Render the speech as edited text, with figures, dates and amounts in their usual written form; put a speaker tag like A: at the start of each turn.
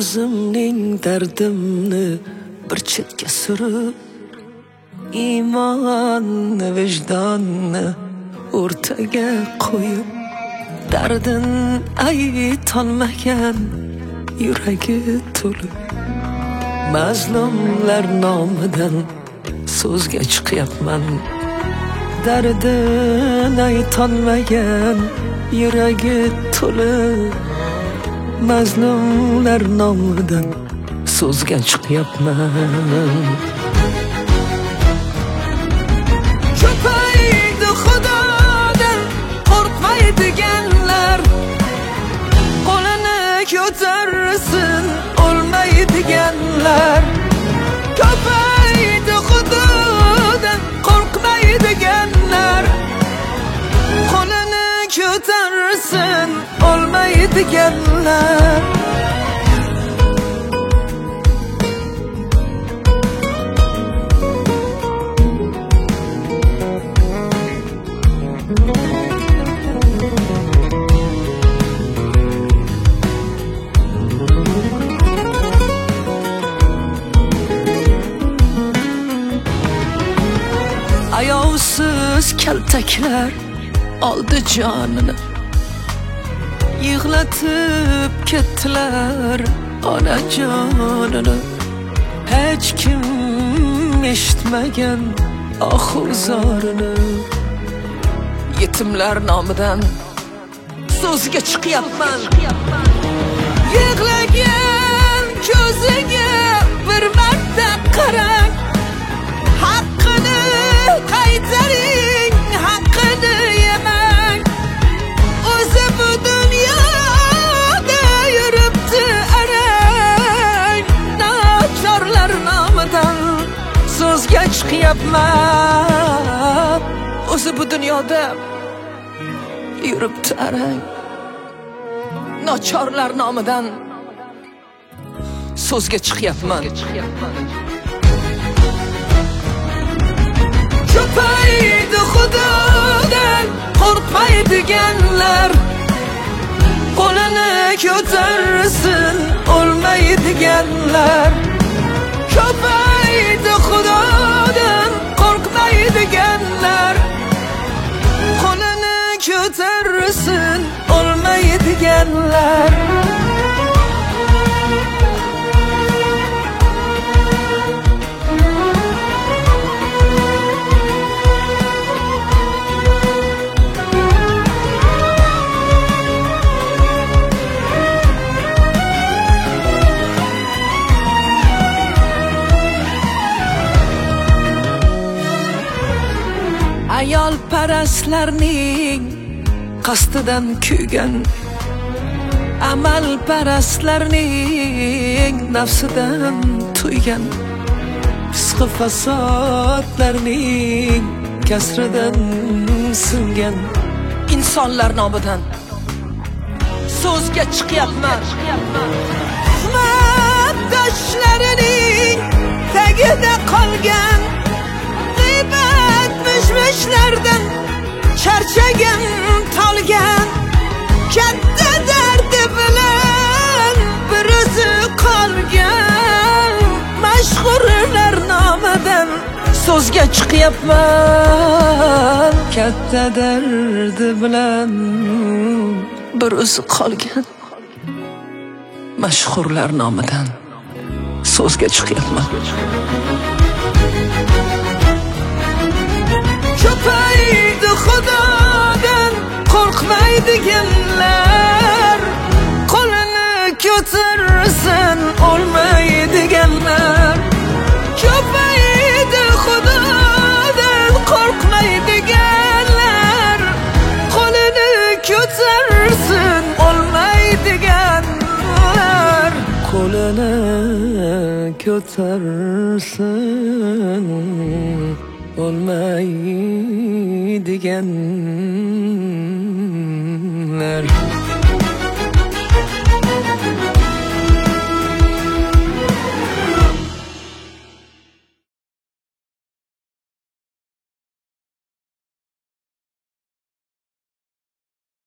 A: o'zimning dardimni bir chetga surib, iymonni, vijdonni o'rtaga qo'yib, dardin aytolmagan yuragi to'lib, mazlumlar nomidan so'zga chiqyapman. Dardin aytolmagan yuragi to'lib, mazlumlar nomidan so'zga chiqyapman. Ko'paydi Xudodan qo'rqmaydiganlar, qo'lini ko'tarsin o'lmaydiganlar. Ko'paydi Xudodan qo'rqmaydiganlar, qo'lini ko'tarsin o'lmaydiganlar. Ayovsiz kaltaklar oldi jonini, yig'latib ketdilar onajonini. Hech kim eshitmagan oxuzorini, yetimlar nomidan so'zga chiqyapman. Yig'lagan ko'ziga bir marta qarang, haqqini qaytaring, haqqini yemang. O'zi bu dunyoda yuribdi arang, nochorlar nomidan so'zga chiqyapman. O'zi bu dunyoda yuribdi arang, nochorlar nomidan so'zga chiqyapman. Ko'paydi Xudodan qo'rqmaydiganlar, qo'lini ko'tarsin o'lmaydiganlar. Ko'paydi Xudodan qo'rqmaydiganlar, qo'lini ko'tarsin o'lmaydiganlar. Ayol parastlarning qasdidan kuygan, amal parastlarning nafsidan tuygan, fisqi fasodlarning kasridan singan insonlar nomidan so'zga chiqyapman. Xizmatdoshlarining tagida qolgan, mishmishlardan charchagan, tolgan, katta dardi bilan bir o'zi qolgan, mashhurlar nomidan so'zga chiqyapman. Katta dardi bilan bir o'zi qolgan, mashhurlar nomidan so'zga chiqyapman. Ko'paydi Xudodan qo'rqmaydiganlar, qo'lini ko'tarsin o'lmaydiganlar. Ko'paydi Xudodan qo'rqmaydiganlar, qo'lini ko'tarsin o'lmaydiganlar. Qo'lini ko'tarsin olmaydiganlar.